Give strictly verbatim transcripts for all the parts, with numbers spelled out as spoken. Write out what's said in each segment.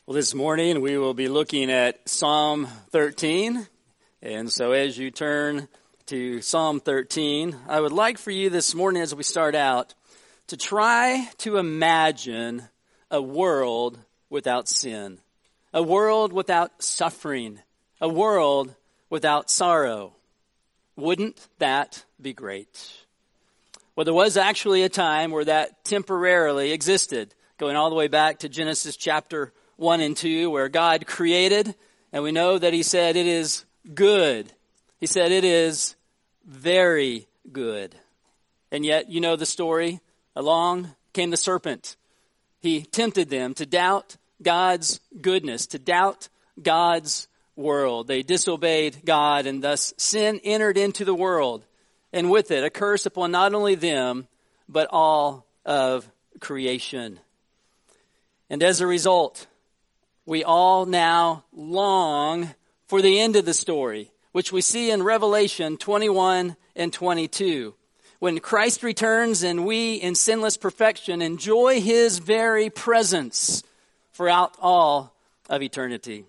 Well, this morning we will be looking at Psalm thirteen. And so as you turn to Psalm thirteen, I would like for you this morning as we start out to try to imagine a world without sin, a world without suffering, a world without sorrow. Wouldn't that be great? Well, there was actually a time where that temporarily existed, going all the way back to Genesis chapter one and two, where God created, and we know that he said it is good. He said it is very good. And yet, you know the story. Along came the serpent. He tempted them to doubt God's goodness, to doubt God's world. They disobeyed God, and thus sin entered into the world. And with it, a curse upon not only them, but all of creation. And as a result, we all now long for the end of the story, which we see in Revelation twenty-one and twenty-two. When Christ returns and we in sinless perfection enjoy his very presence throughout all of eternity.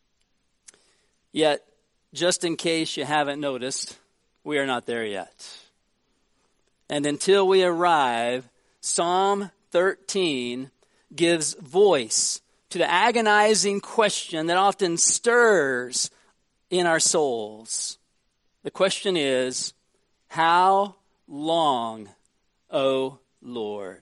Yet, just in case you haven't noticed, we are not there yet. And until we arrive, Psalm thirteen gives voice to the agonizing question that often stirs in our souls. The question is, how long, O Lord?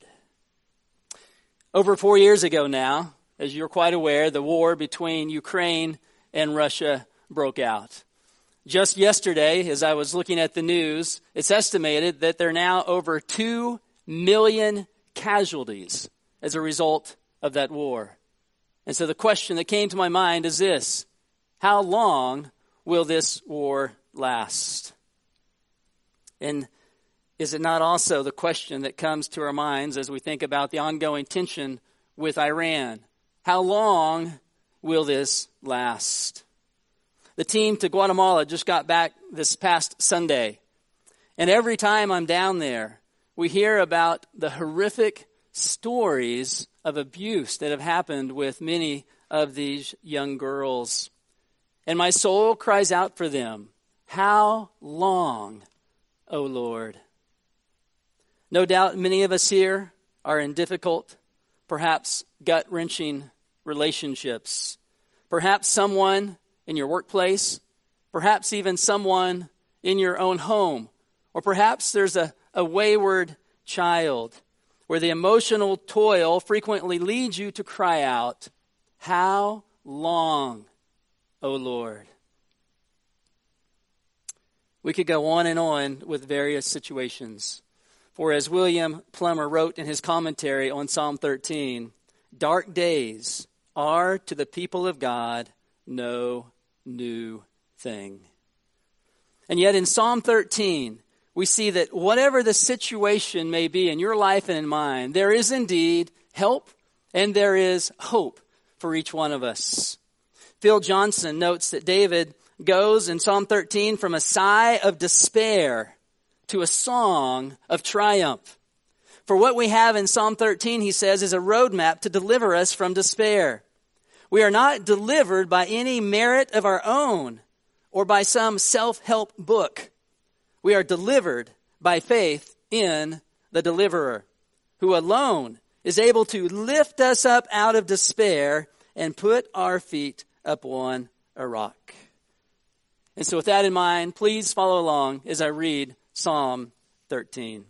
Over four years ago now, as you're quite aware, the war between Ukraine and Russia broke out. Just yesterday, as I was looking at the news, it's estimated that there are now over two million casualties as a result of that war. And so the question that came to my mind is this: how long will this war last? And is it not also the question that comes to our minds as we think about the ongoing tension with Iran? How long will this last? The team to Guatemala just got back this past Sunday. And every time I'm down there, we hear about the horrific stories of abuse that have happened with many of these young girls. And my soul cries out for them. How long, O Lord? No doubt many of us here are in difficult, perhaps gut-wrenching relationships. Perhaps someone in your workplace, perhaps even someone in your own home, or perhaps there's a, a wayward child where the emotional toil frequently leads you to cry out, how long, O Lord? We could go on and on with various situations. For as William Plummer wrote in his commentary on Psalm thirteen, dark days are to the people of God no new thing. And yet in Psalm thirteen, we see that whatever the situation may be in your life and in mine, there is indeed help and there is hope for each one of us. Phil Johnson notes that David goes in Psalm thirteen from a sigh of despair to a song of triumph. For what we have in Psalm thirteen, he says, is a roadmap to deliver us from despair. We are not delivered by any merit of our own or by some self-help book. We are delivered by faith in the deliverer, who alone is able to lift us up out of despair and put our feet upon a rock. And so with that in mind, please follow along as I read Psalm thirteen.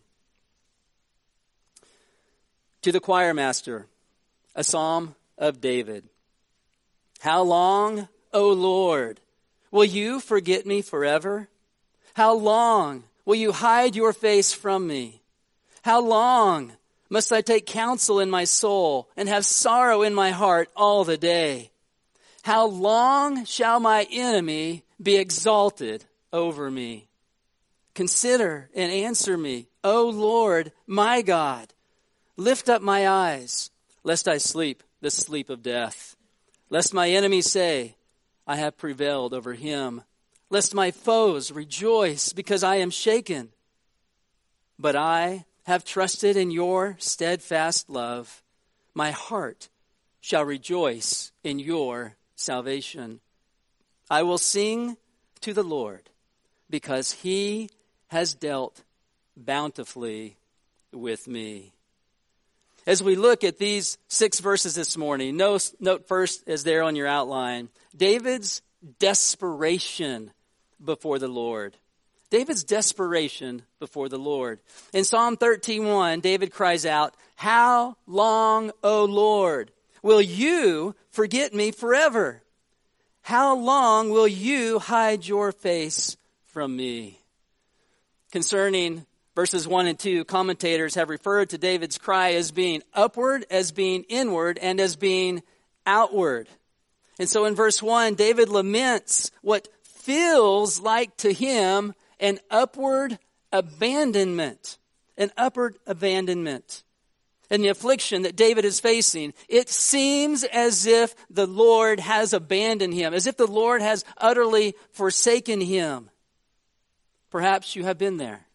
To the choir master, a psalm of David. How long, O Lord, will you forget me forever? How long will you hide your face from me? How long must I take counsel in my soul and have sorrow in my heart all the day? How long shall my enemy be exalted over me? Consider and answer me, O Lord, my God. Lift up my eyes, lest I sleep the sleep of death. Lest my enemy say, I have prevailed over him. Lest my foes rejoice because I am shaken. But I have trusted in your steadfast love. My heart shall rejoice in your salvation. I will sing to the Lord, because he has dealt bountifully with me. As we look at these six verses this morning, note, note first, as there on your outline, David's desperation before the Lord. David's desperation before the Lord. In Psalm thirteen one, David cries out, "How long, O Lord, will you forget me forever? How long will you hide your face from me?" Concerning verses one and two, commentators have referred to David's cry as being upward, as being inward, and as being outward. And so in verse one, David laments what feels like to him an upward abandonment. An upward abandonment. And the affliction that David is facing, it seems as if the Lord has abandoned him, as if the Lord has utterly forsaken him. Perhaps you have been there.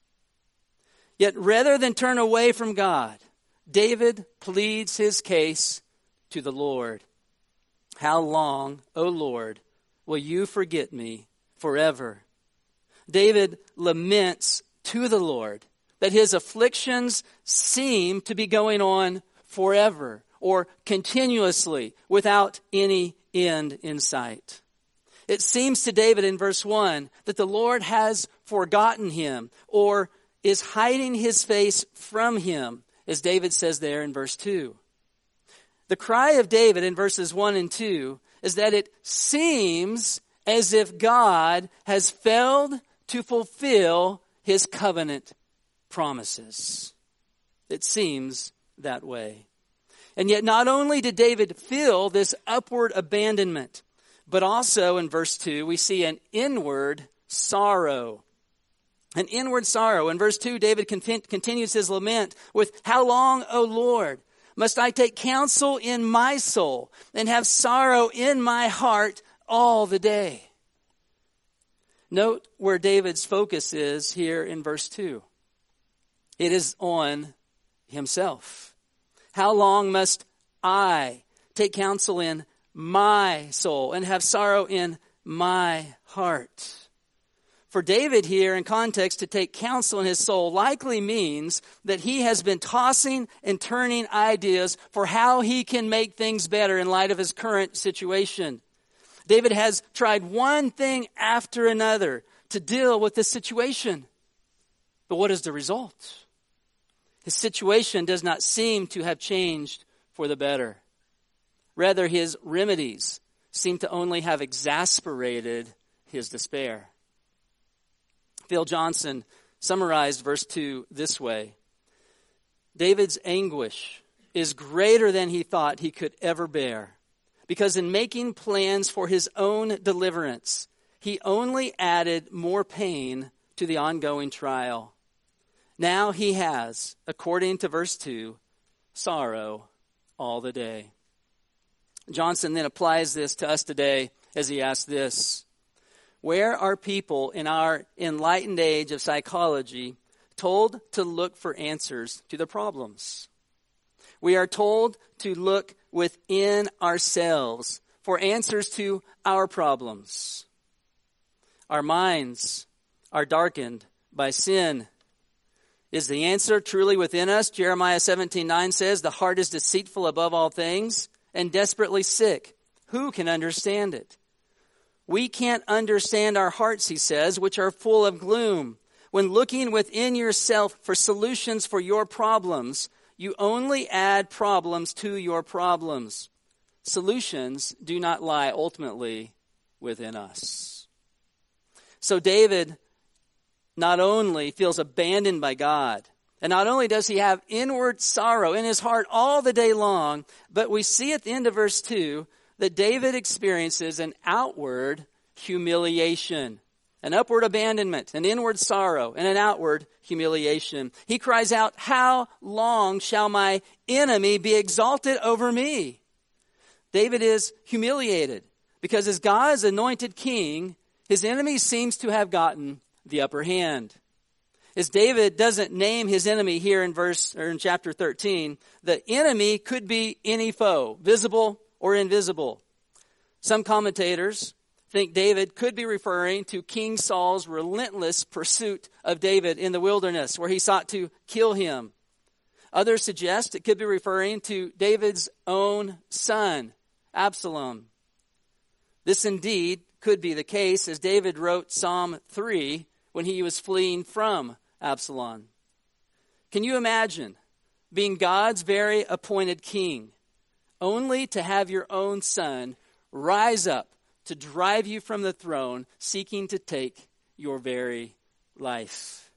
Yet rather than turn away from God, David pleads his case to the Lord. How long, O Lord, will you forget me forever? David laments to the Lord that his afflictions seem to be going on forever or continuously without any end in sight. It seems to David in verse one that the Lord has forgotten him or is hiding his face from him, as David says there in verse two. The cry of David in verses one and two is that it seems as if God has failed to fulfill his covenant promises. It seems that way. And yet not only did David feel this upward abandonment, but also in verse two we see an inward sorrow. An inward sorrow. In verse two, David continues his lament with, "How long, O Lord, must I take counsel in my soul and have sorrow in my heart all the day?" Note where David's focus is here in verse two. It is on himself. How long must I take counsel in my soul and have sorrow in my heart? For David here in context, to take counsel in his soul likely means that he has been tossing and turning ideas for how he can make things better in light of his current situation. David has tried one thing after another to deal with this situation. But what is the result? His situation does not seem to have changed for the better. Rather, his remedies seem to only have exasperated his despair. Phil Johnson summarized verse two this way: David's anguish is greater than he thought he could ever bear, because in making plans for his own deliverance, he only added more pain to the ongoing trial. Now he has, according to verse two, sorrow all the day. Johnson then applies this to us today as he asks this: where are people in our enlightened age of psychology told to look for answers to the problems? We are told to look within ourselves for answers to our problems. Our minds are darkened by sin. Is the answer truly within us? Jeremiah seventeen nine says, "The heart is deceitful above all things and desperately sick. Who can understand it?" We can't understand our hearts, he says, which are full of gloom. When looking within yourself for solutions for your problems, you only add problems to your problems. Solutions do not lie ultimately within us. So David not only feels abandoned by God, and not only does he have inward sorrow in his heart all the day long, but we see at the end of verse two that David experiences an outward humiliation, an upward abandonment, an inward sorrow, and an outward humiliation. He cries out, "How long shall my enemy be exalted over me?" David is humiliated because as God's anointed king, his enemy seems to have gotten the upper hand. As David doesn't name his enemy here in verse or in chapter thirteen, the enemy could be any foe, visible or invisible. Some commentators think David could be referring to King Saul's relentless pursuit of David in the wilderness, where he sought to kill him. Others suggest it could be referring to David's own son, Absalom. This indeed could be the case, as David wrote Psalm three when he was fleeing from Absalom. Can you imagine being God's very appointed king, only to have your own son rise up to drive you from the throne, seeking to take your very life?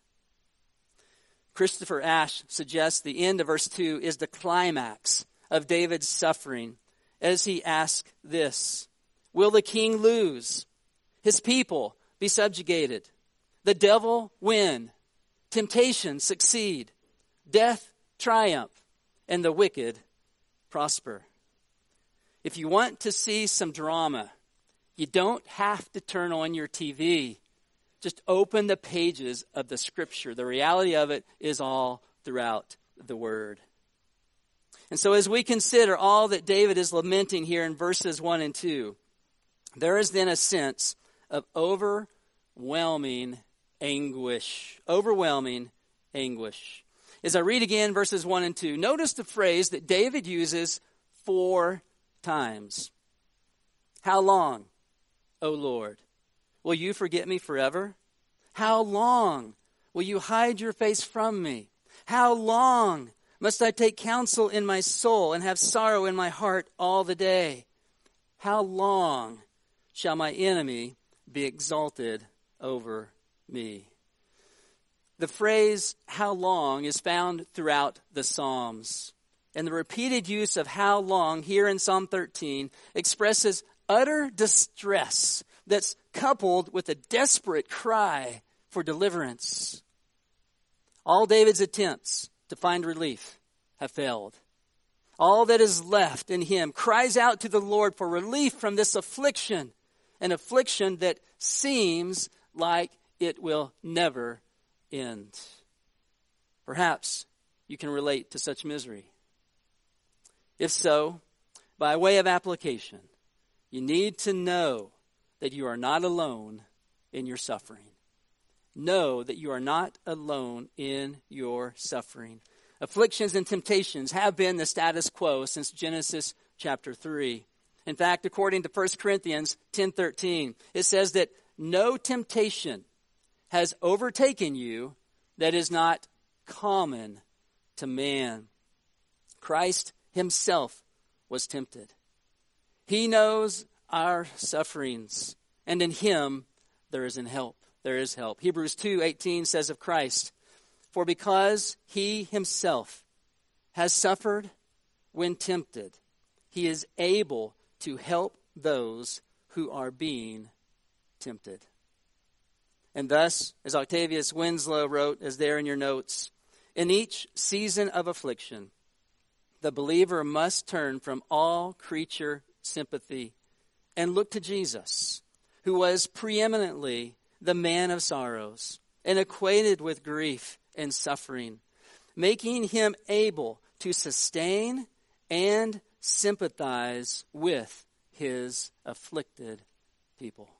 Christopher Ash suggests the end of verse two is the climax of David's suffering as he asks this: will the king lose? His people be subjugated? The devil win? Temptation succeed? Death triumph? And the wicked prosper? If you want to see some drama, you don't have to turn on your T V. Just open the pages of the Scripture. The reality of it is all throughout the Word. And so as we consider all that David is lamenting here in verses one and two, there is then a sense of overwhelming anguish. Overwhelming anguish. As I read again verses one and two, notice the phrase that David uses four times. How long, O Lord, will you forget me forever? How long will you hide your face from me? How long must I take counsel in my soul and have sorrow in my heart all the day? How long shall my enemy be exalted over me? The phrase, how long, is found throughout the Psalms. And the repeated use of how long here in Psalm thirteen expresses utter distress that's coupled with a desperate cry for deliverance. All David's attempts to find relief have failed. All that is left in him cries out to the Lord for relief from this affliction, an affliction that seems like it will never end. Perhaps you can relate to such misery. If so, by way of application, you need to know that you are not alone in your suffering. Know that you are not alone in your suffering. Afflictions and temptations have been the status quo since Genesis chapter three. In fact, according to First Corinthians ten thirteen, it says that no temptation has overtaken you that is not common to man. Christ himself was tempted. He knows our sufferings, and in him there is an help. There is help. Hebrews two eighteen says of Christ, for because he himself has suffered when tempted, he is able to help those who are being tempted. And thus, as Octavius Winslow wrote, as there in your notes, in each season of affliction, the believer must turn from all creature sympathy and look to Jesus, who was preeminently the man of sorrows and acquainted with grief and suffering, making him able to sustain and sympathize with his afflicted people.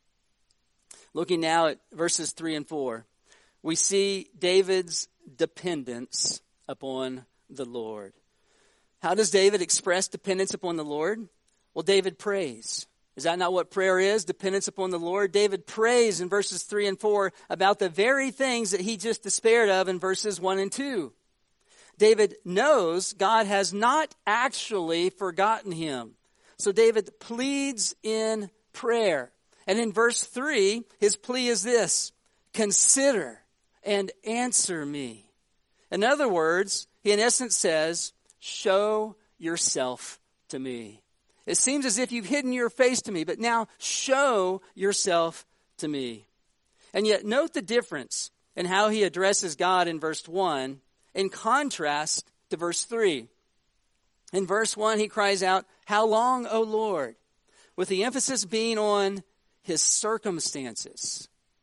Looking now at verses three and four, we see David's dependence upon the Lord. How does David express dependence upon the Lord? Well, David prays. Is that not what prayer is? Dependence upon the Lord? David prays in verses three and four about the very things that he just despaired of in verses one and two. David knows God has not actually forgotten him. So David pleads in prayer. And in verse three, his plea is this: consider and answer me. In other words, he in essence says, show yourself to me. It seems as if you've hidden your face to me, but now show yourself to me. And yet note the difference in how he addresses God in verse one in contrast to verse three. In verse one, he cries out, how long, O Lord? With the emphasis being on his circumstances.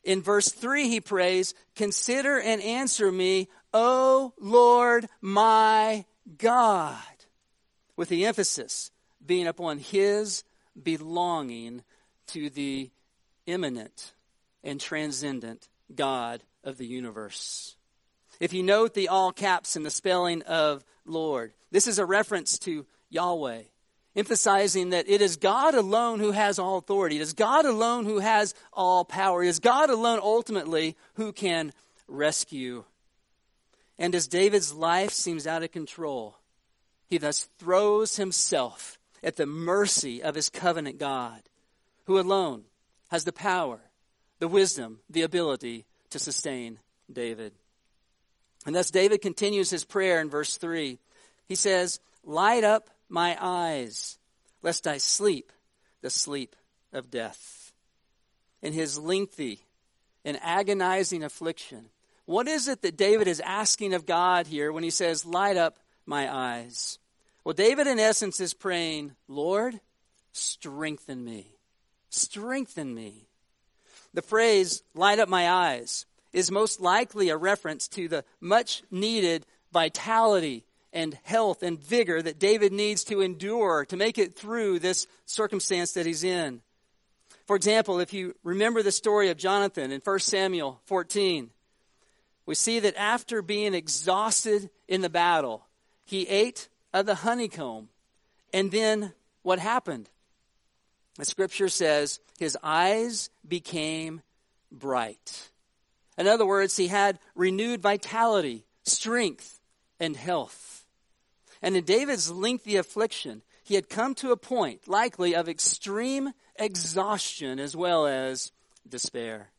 In verse three, he prays, "Consider and answer me, O Lord my God," with the emphasis being upon his belonging to the immanent and transcendent God of the universe. If you note the all caps in the spelling of Lord, this is a reference to Yahweh, emphasizing that it is God alone who has all authority. It is God alone who has all power. It is God alone ultimately who can rescue. And as David's life seems out of control, he thus throws himself at the mercy of his covenant God, who alone has the power, the wisdom, the ability to sustain David. And thus David continues his prayer in verse three. He says, "Light up my eyes, lest I sleep the sleep of death." In his lengthy and agonizing affliction, what is it that David is asking of God here when he says, "Light up my eyes"? Well, David in essence is praying, "Lord, strengthen me. Strengthen me." The phrase, "light up my eyes," is most likely a reference to the much needed vitality and health and vigor that David needs to endure to make it through this circumstance that he's in. For example, if you remember the story of Jonathan in First Samuel fourteen, we see that after being exhausted in the battle, he ate of the honeycomb. And then what happened? The scripture says his eyes became bright. In other words, he had renewed vitality, strength, and health. And in David's lengthy affliction, he had come to a point, likely, of extreme exhaustion as well as despair.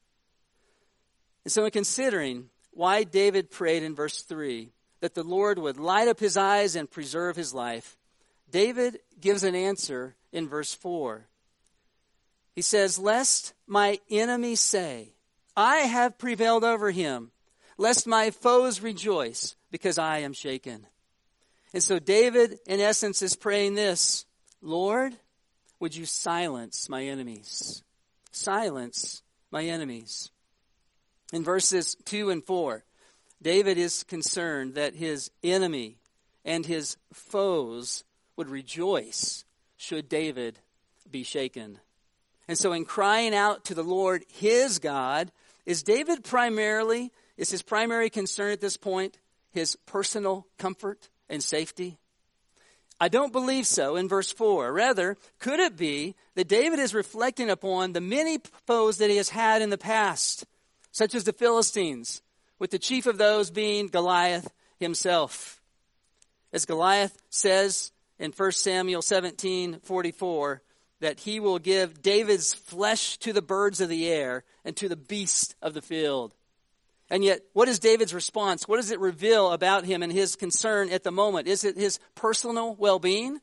And so in considering why David prayed in verse three that the Lord would light up his eyes and preserve his life, David gives an answer in verse four. He says, "Lest my enemies say, I have prevailed over him, lest my foes rejoice, because I am shaken." And so David, in essence, is praying this, "Lord, would you silence my enemies? Silence my enemies." In verses two and four, David is concerned that his enemy and his foes would rejoice should David be shaken. And so in crying out to the Lord, his God, is David primarily, is his primary concern at this point his personal comfort and safety? I don't believe so in verse four. Rather, could it be that David is reflecting upon the many foes that he has had in the past, such as the Philistines, with the chief of those being Goliath himself? As Goliath says in First Samuel seventeen forty-four, that he will give David's flesh to the birds of the air and to the beasts of the field. And yet, what is David's response? What does it reveal about him and his concern at the moment? Is it his personal well-being?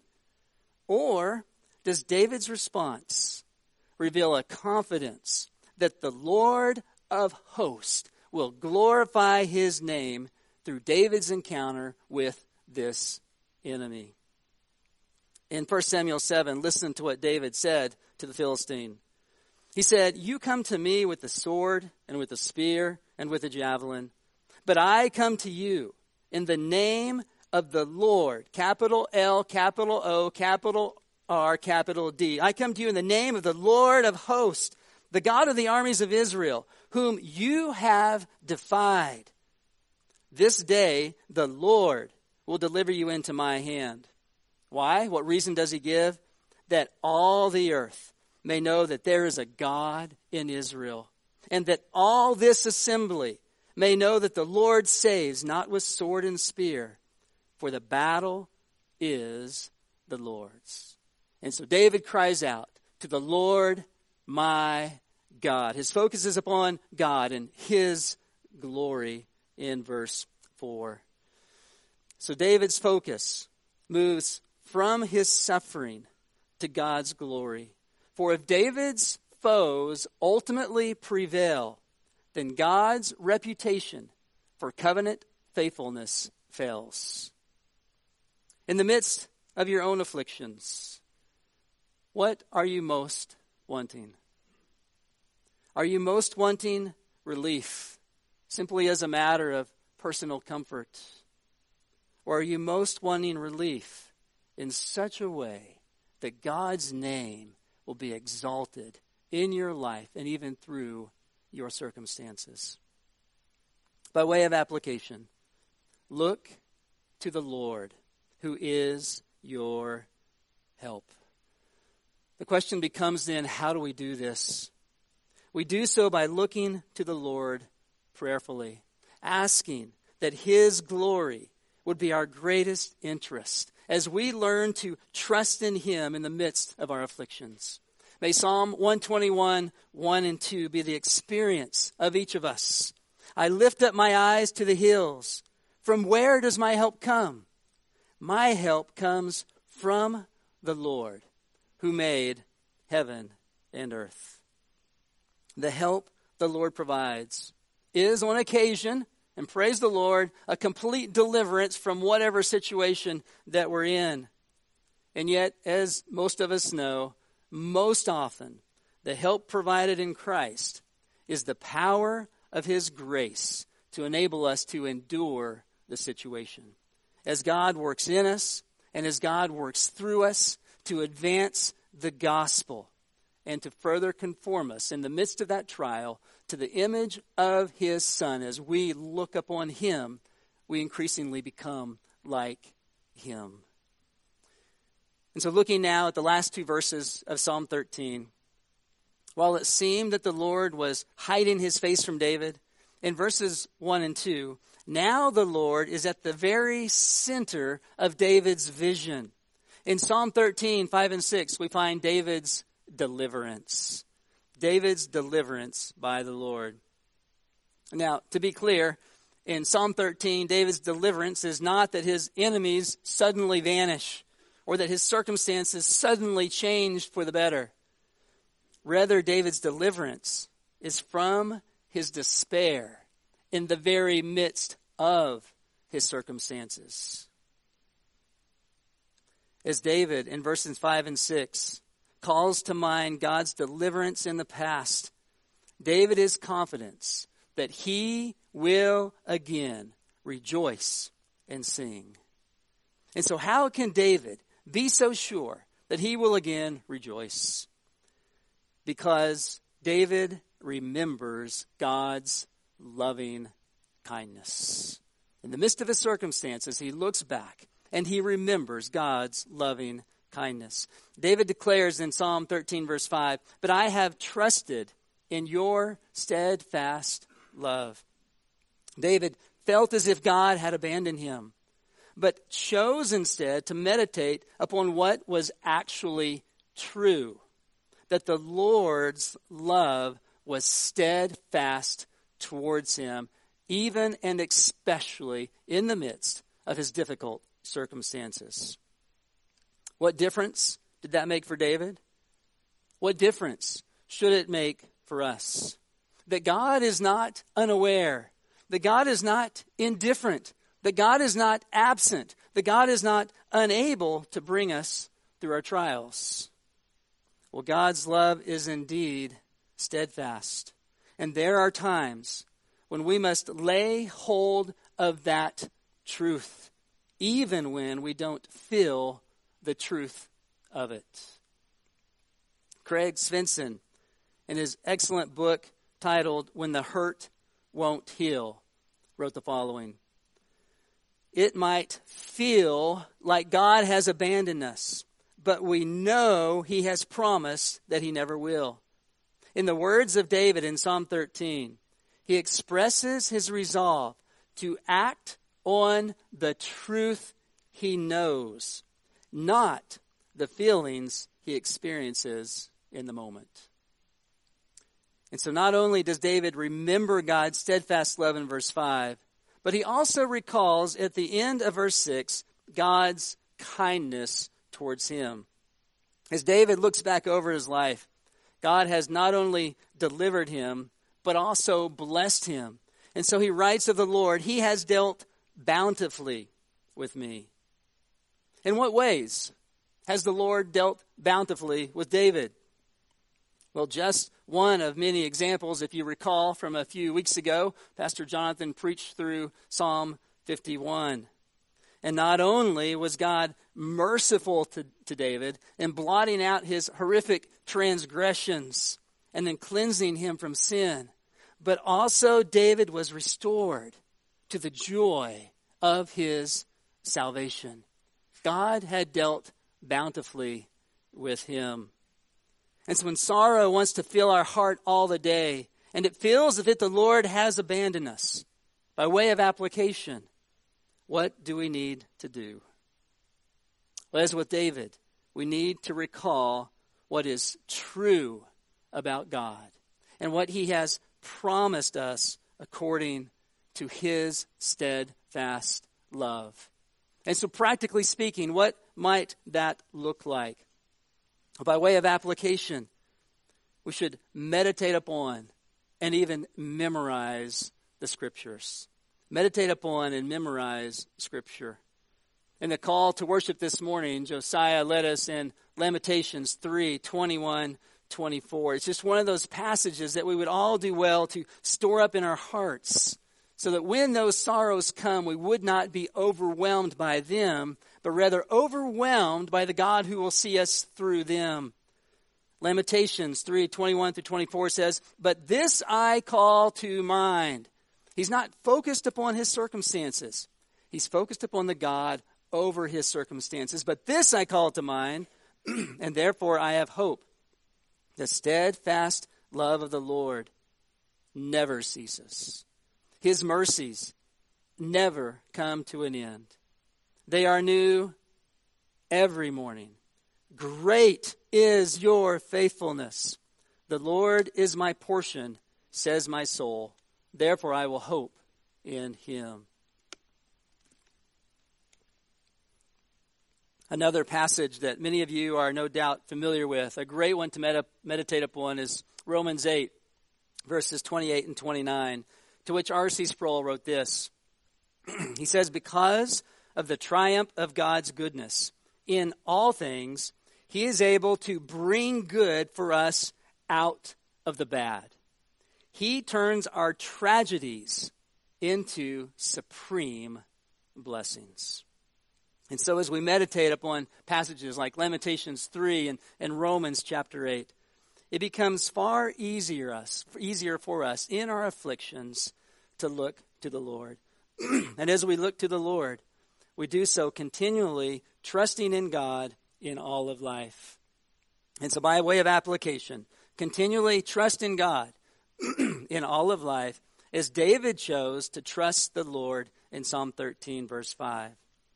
Or does David's response reveal a confidence that the Lord of hosts will glorify his name through David's encounter with this enemy? In First Samuel seven, listen to what David said to the Philistine. He said, "You come to me with the sword and with the spear and with the javelin, but I come to you in the name of the Lord," capital L, capital O, capital R, capital D. "I come to you in the name of the Lord of hosts, the God of the armies of Israel, whom you have defied. This day the Lord will deliver you into my hand." Why? What reason does he give? "That all the earth may know that there is a God in Israel, and that all this assembly may know that the Lord saves not with sword and spear, for the battle is the Lord's." And so David cries out to the Lord, my God. His focus is upon God and his glory in verse four. So David's focus moves from his suffering to God's glory. For if David's foes ultimately prevail, then God's reputation for covenant faithfulness fails. In the midst of your own afflictions, what are you most wanting? Are you most wanting relief, simply as a matter of personal comfort? Or are you most wanting relief in such a way that God's name will be exalted in your life and even through your circumstances? By way of application, look to the Lord, who is your help. The question becomes then, how do we do this? We do so by looking to the Lord prayerfully, asking that His glory would be our greatest interest as we learn to trust in Him in the midst of our afflictions. May Psalm one twenty-one, one and two be the experience of each of us. I lift up my eyes to the hills. From where does my help come? My help comes from the Lord, who made heaven and earth. The help the Lord provides is on occasion, and praise the Lord, a complete deliverance from whatever situation that we're in. And yet, as most of us know, most often the help provided in Christ is the power of His grace to enable us to endure the situation. As God works in us and as God works through us to advance the gospel and to further conform us in the midst of that trial to the image of His Son. As we look upon Him, we increasingly become like Him. And so looking now at the last two verses of Psalm thirteen, while it seemed that the Lord was hiding His face from David, in verses one and two, now the Lord is at the very center of David's vision. In Psalm thirteen, five and six, we find David's deliverance. David's deliverance by the Lord. Now, to be clear, in Psalm thirteen, David's deliverance is not that his enemies suddenly vanish or that his circumstances suddenly change for the better. Rather, David's deliverance is from his despair in the very midst of his circumstances. As David, in verses five and six, calls to mind God's deliverance in the past, David is confident that he will again rejoice and sing. And so how can David be so sure that he will again rejoice? Because David remembers God's loving kindness. In the midst of his circumstances, he looks back and he remembers God's loving kindness. David declares in Psalm thirteen, verse five, "But I have trusted in your steadfast love." David felt as if God had abandoned him, but chose instead to meditate upon what was actually true, that the Lord's love was steadfast towards him, even and especially in the midst of his difficult circumstances. What difference did that make for David? What difference should it make for us? That God is not unaware, that God is not indifferent, that God is not absent, that God is not unable to bring us through our trials. Well, God's love is indeed steadfast. And there are times when we must lay hold of that truth, even when we don't feel the truth of it. Craig Svensson, in his excellent book titled "When the Hurt Won't Heal," wrote the following: "It might feel like God has abandoned us, but we know He has promised that He never will." In the words of David in Psalm thirteen, he expresses his resolve to act on the truth he knows, not the feelings he experiences in the moment. And so not only does David remember God's steadfast love in verse five, but he also recalls at the end of verse six God's kindness towards him. As David looks back over his life, God has not only delivered him, but also blessed him. And so he writes of the Lord, "He has dealt bountifully with me." In what ways has the Lord dealt bountifully with David? Well, just one of many examples. If you recall from a few weeks ago, Pastor Jonathan preached through Psalm fifty-one. And not only was God merciful to, to David in blotting out his horrific transgressions and then cleansing him from sin, but also David was restored to the joy of his salvation. God had dealt bountifully with him. And so when sorrow wants to fill our heart all the day, and it feels as if the Lord has abandoned us, by way of application, what do we need to do? Well, as with David, we need to recall what is true about God and what he has promised us according to his steadfast love. And so practically speaking, what might that look like? By way of application, we should meditate upon and even memorize the Scriptures. Meditate upon and memorize Scripture. In the call to worship this morning, Josiah led us in Lamentations three, twenty-one, twenty-four. It's just one of those passages that we would all do well to store up in our hearts, so that when those sorrows come, we would not be overwhelmed by them, but rather overwhelmed by the God who will see us through them. Lamentations three, twenty-one through twenty-four says, "But this I call to mind." He's not focused upon his circumstances. He's focused upon the God over his circumstances. "But this I call to mind, and therefore I have hope. The steadfast love of the Lord never ceases. His mercies never come to an end. They are new every morning. Great is your faithfulness. The Lord is my portion, says my soul. Therefore I will hope in him." Another passage that many of you are no doubt familiar with, a great one to med- meditate upon, is Romans eight, verses twenty-eight and twenty-nine, to which R C Sproul wrote this. He says, "Because of the triumph of God's goodness in all things, he is able to bring good for us out of the bad. He turns our tragedies into supreme blessings." And so as we meditate upon passages like Lamentations three and, and Romans chapter eight, it becomes far easier us, easier for us in our afflictions to look to the Lord. And as we look to the Lord, we do so continually trusting in God in all of life. And so by way of application, continually trust in God in all of life, as David chose to trust the Lord in Psalm thirteen, verse five.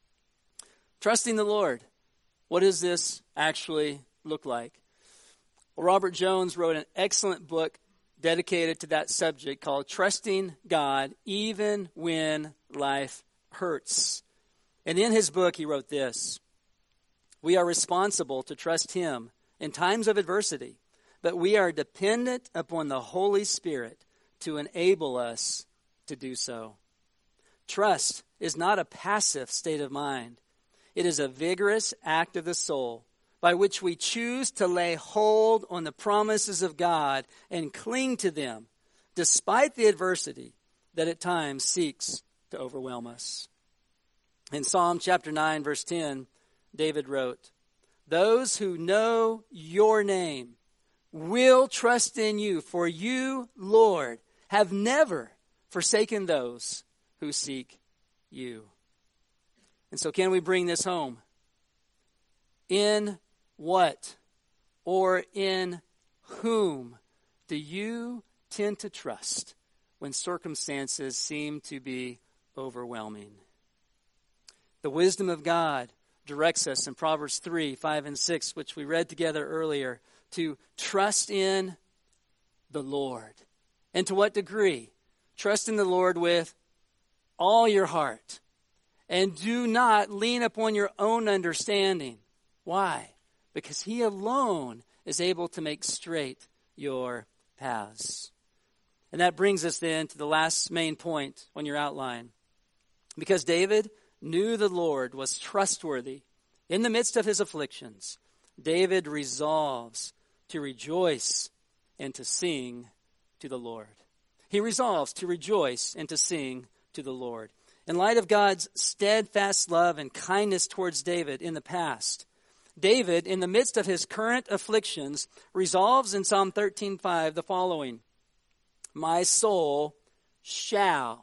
Trusting the Lord. What does this actually look like? Well, Robert Jones wrote an excellent book dedicated to that subject called Trusting God Even When Life Hurts. And in his book, he wrote this: "We are responsible to trust him in times of adversity, but we are dependent upon the Holy Spirit to enable us to do so. Trust is not a passive state of mind. It is a vigorous act of the soul by which we choose to lay hold on the promises of God and cling to them despite the adversity that at times seeks to overwhelm us." In Psalm chapter nine, verse ten, David wrote, "Those who know your name will trust in you, for you, Lord, have never forsaken those who seek you." And so can we bring this home? In what or in whom do you tend to trust when circumstances seem to be overwhelming? The wisdom of God directs us in Proverbs three, five, and six, which we read together earlier, to trust in the Lord. And to what degree? Trust in the Lord with all your heart. And do not lean upon your own understanding. Why? Because he alone is able to make straight your paths. And that brings us then to the last main point on your outline. Because David knew the Lord was trustworthy in the midst of his afflictions, David resolves to rejoice and to sing to the Lord. He resolves to rejoice and to sing to the Lord. In light of God's steadfast love and kindness towards David in the past, David, in the midst of his current afflictions, resolves in Psalm thirteen five the following: "My soul shall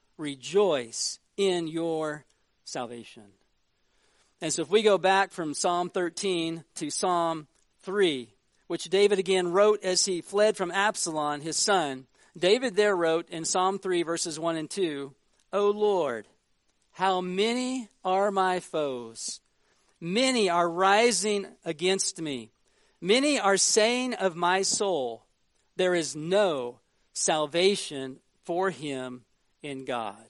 rejoice in your salvation." And so if we go back from Psalm thirteen to Psalm three, which David again wrote as he fled from Absalom, his son, David there wrote in Psalm three, verses one and two, "O Lord, how many are my foes? Many are rising against me. Many are saying of my soul, there is no salvation for him in God."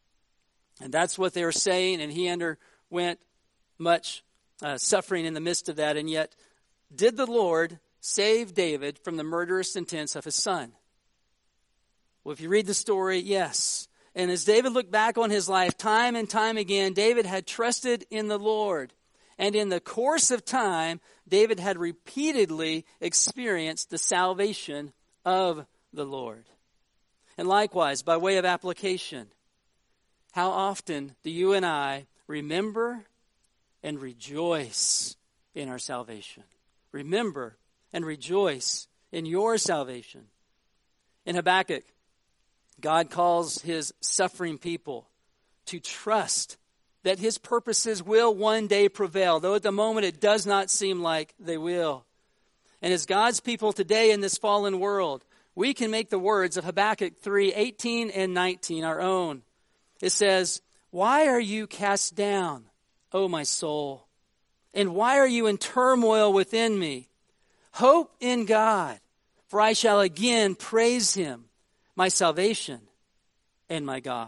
And that's what they were saying, and he underwent much uh, suffering in the midst of that. And yet, did the Lord save David from the murderous intents of his son? Well, if you read the story, yes. And as David looked back on his life, time and time again, David had trusted in the Lord. And in the course of time, David had repeatedly experienced the salvation of the Lord. And likewise, by way of application, how often do you and I remember and rejoice in our salvation? Remember and rejoice in your salvation. In Habakkuk, God calls his suffering people to trust that his purposes will one day prevail, though at the moment it does not seem like they will. And as God's people today in this fallen world, we can make the words of Habakkuk three, eighteen and nineteen our own. It says, "Why are you cast down, O my soul? And why are you in turmoil within me? Hope in God, for I shall again praise him, my salvation and my God."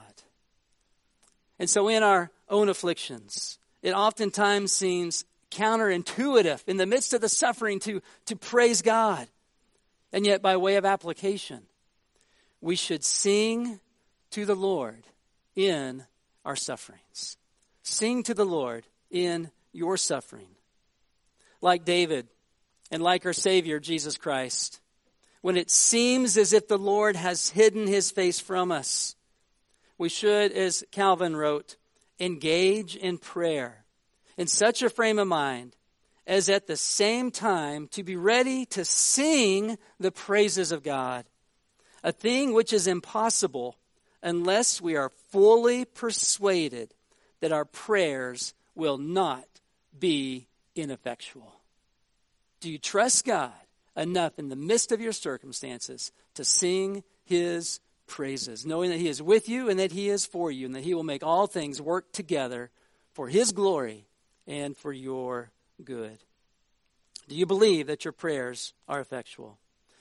And so in our own afflictions, it oftentimes seems counterintuitive in the midst of the suffering to, to praise God. And yet by way of application, we should sing to the Lord in our sufferings. Sing to the Lord in your suffering. Like David and like our Savior, Jesus Christ, when it seems as if the Lord has hidden his face from us, we should, as Calvin wrote, engage in prayer in such a frame of mind as at the same time to be ready to sing the praises of God, a thing which is impossible unless we are fully persuaded that our prayers will not be ineffectual. Do you trust God enough in the midst of your circumstances to sing his praises, knowing that he is with you and that he is for you and that he will make all things work together for his glory and for your good? Do you believe that your prayers are effectual?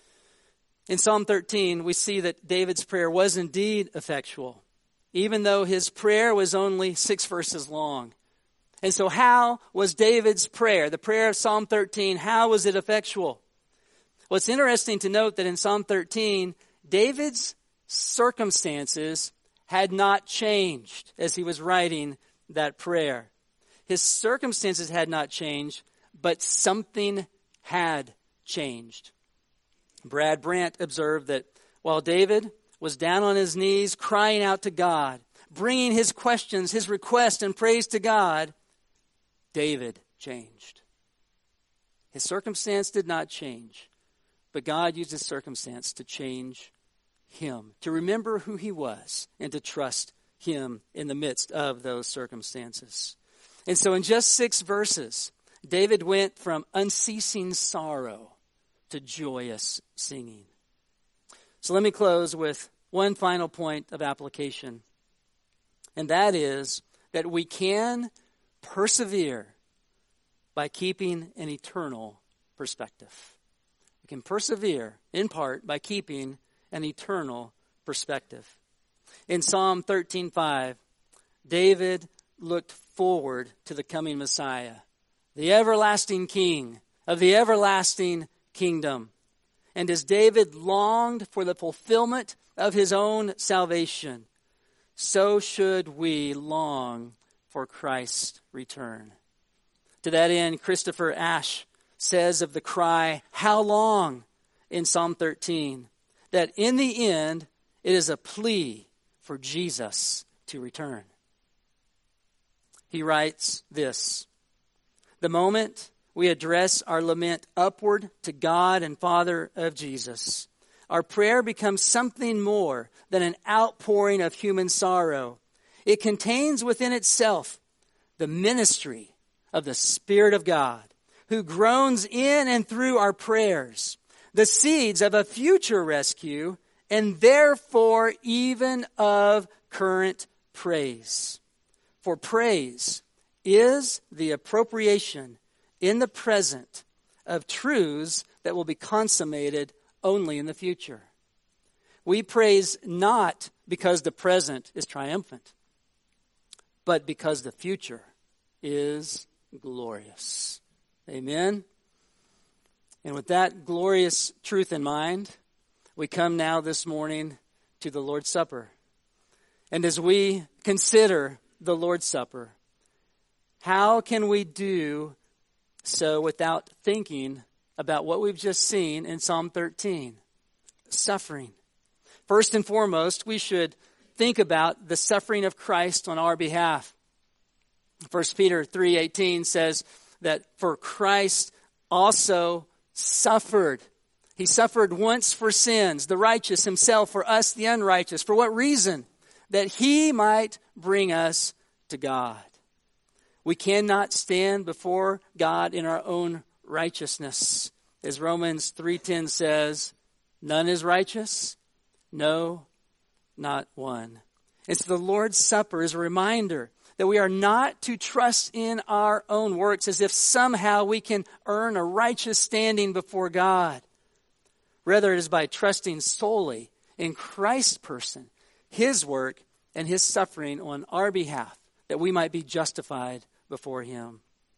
In Psalm thirteen, we see that David's prayer was indeed effectual, even though his prayer was only six verses long. And so how was David's prayer, the prayer of Psalm thirteen, how was it effectual? Well, it's interesting to note that in Psalm thirteen, David's circumstances had not changed as he was writing that prayer. His circumstances had not changed, but something had changed. Brad Brandt observed that while David was down on his knees crying out to God, bringing his questions, his request and praise to God, David changed. His circumstance did not change, but God used his circumstance to change him, to remember who he was, and to trust him in the midst of those circumstances. And so in just six verses, David went from unceasing sorrow to joyous singing. So let me close with one final point of application, and that is that we can persevere by keeping an eternal perspective. We can persevere, in part, by keeping an eternal perspective. In Psalm thirteen five, David looked forward to the coming Messiah, the everlasting King of the everlasting kingdom. And as David longed for the fulfillment of his own salvation, so should we long for Christ's return. To that end, Christopher Ashe says of the cry, "How long?" in Psalm thirteen that in the end, it is a plea for Jesus to return. He writes this: the moment we address our lament upward to God and Father of Jesus, our prayer becomes something more than an outpouring of human sorrow. It contains within itself the ministry of the Spirit of God, who groans in and through our prayers, the seeds of a future rescue, and therefore even of current praise. For praise is the appropriation in the present of truths that will be consummated only in the future. We praise not because the present is triumphant, but because the future is glorious. Amen. And with that glorious truth in mind, we come now this morning to the Lord's Supper. And as we consider the Lord's Supper, how can we do so without thinking about what we've just seen in Psalm thirteen? Suffering. First and foremost, we should think about the suffering of Christ on our behalf. First Peter three eighteen says that for Christ also suffered. He suffered once for sins, the righteous himself, for us the unrighteous. For what reason? That he might bring us to God. We cannot stand before God in our own righteousness. As Romans three ten says, none is righteous, no, not one. And so the Lord's Supper is a reminder that we are not to trust in our own works as if somehow we can earn a righteous standing before God. Rather, it is by trusting solely in Christ's person, his work, and his suffering on our behalf that we might be justified before him.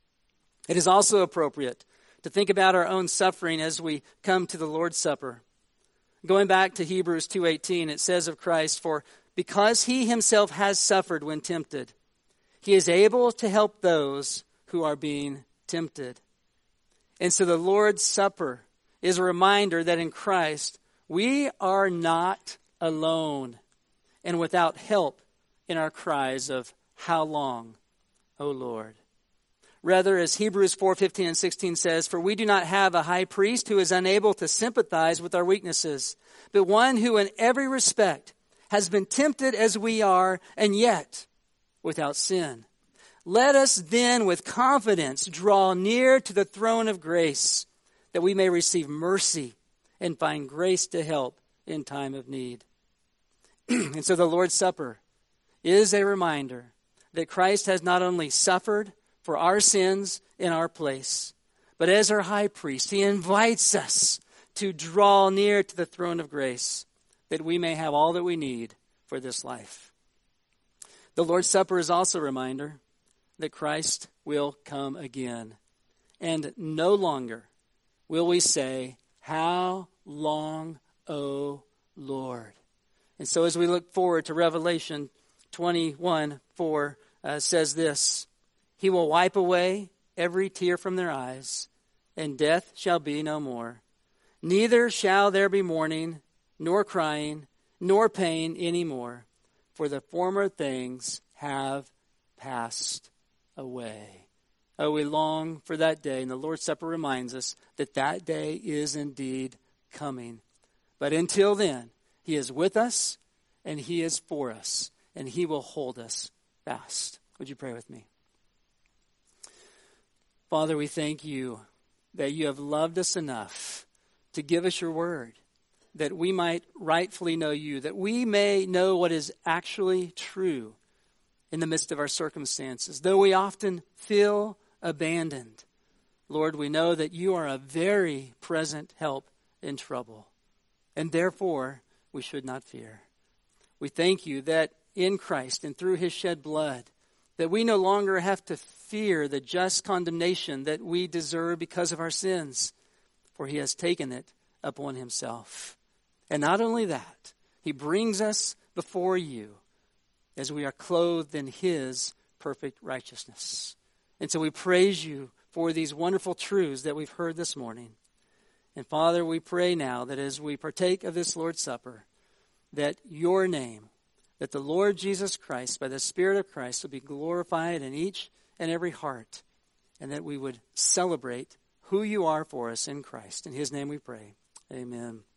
It is also appropriate to think about our own suffering as we come to the Lord's Supper. Going back to Hebrews two eighteen, it says of Christ, for because he himself has suffered when tempted, he is able to help those who are being tempted. And so the Lord's Supper is a reminder that in Christ we are not alone and without help in our cries of how long, O Lord. Rather, as Hebrews four fifteen and sixteen says, for we do not have a high priest who is unable to sympathize with our weaknesses, but one who in every respect has been tempted as we are, and yet without sin. Let us then with confidence draw near to the throne of grace, that we may receive mercy and find grace to help in time of need. And so the Lord's Supper is a reminder that Christ has not only suffered for our sins in our place, but as our high priest, he invites us to draw near to the throne of grace, that we may have all that we need for this life. The Lord's Supper is also a reminder that Christ will come again. And no longer will we say, how long, O Lord? And so as we look forward to Revelation twenty-one four, uh, says this, he will wipe away every tear from their eyes, and death shall be no more. Neither shall there be mourning, nor crying, nor pain any more, for the former things have passed away. Oh, we long for that day, and the Lord's Supper reminds us that that day is indeed coming. But until then, he is with us, and he is for us, and he will hold us fast. Would you pray with me? Father, we thank you that you have loved us enough to give us your word, that we might rightfully know you, that we may know what is actually true in the midst of our circumstances. Though we often feel abandoned, Lord, we know that you are a very present help in trouble, and therefore we should not fear. We thank you that in Christ and through his shed blood, that we no longer have to fear the just condemnation that we deserve because of our sins, for he has taken it upon himself. And not only that, he brings us before you as we are clothed in his perfect righteousness. And so we praise you for these wonderful truths that we've heard this morning. And Father, we pray now that as we partake of this Lord's Supper, that your name, that the Lord Jesus Christ, by the Spirit of Christ, will be glorified in each and every heart, and that we would celebrate who you are for us in Christ. In his name we pray. Amen.